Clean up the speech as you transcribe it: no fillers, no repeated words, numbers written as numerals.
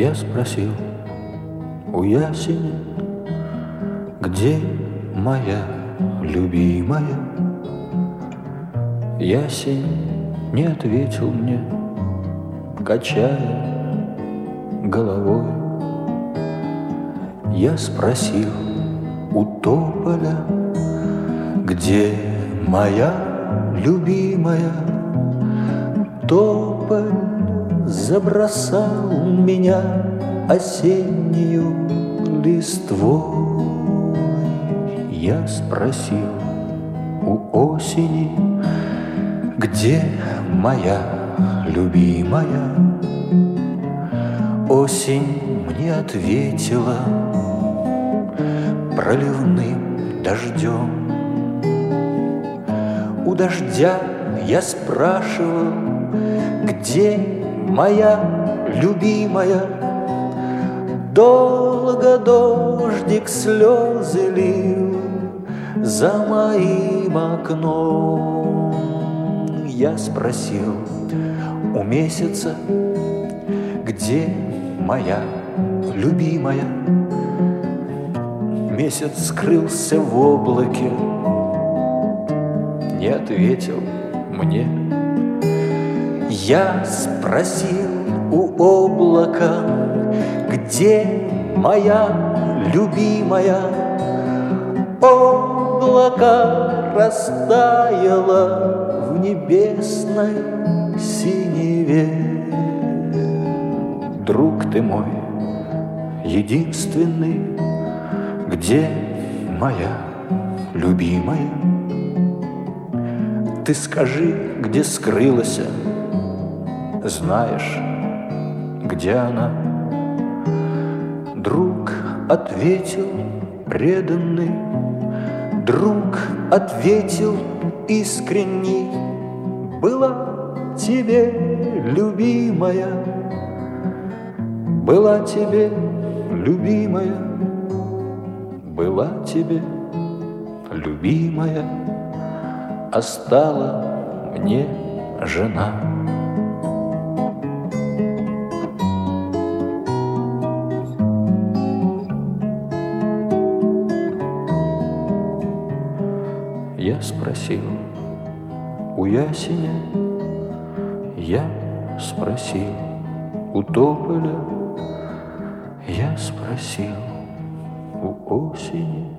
Я спросил у ясеня, где моя любимая? Ясень не ответил мне, качая головой. Я спросил у тополя, где моя любимая? Тополь забросал меня осеннюю листвой. Я спросил у осени, где моя любимая? Осень мне ответила проливным дождем. У дождя я спрашивал, где моя любимая? Долго дождик слезы лил за моим окном. Я спросил у месяца, где моя любимая? Месяц скрылся в облаке, не ответил мне. Я спросил у облака, где моя любимая? Облако растаяло в небесной синеве. Друг ты мой единственный, где моя любимая? Ты скажи, где скрылась, знаешь, где она? Друг ответил преданный, друг ответил искренний: была тебе любимая, была тебе любимая, была тебе любимая, а стала мне жена. Я спросил у ясеня, я спросил у тополя, я спросил у осени.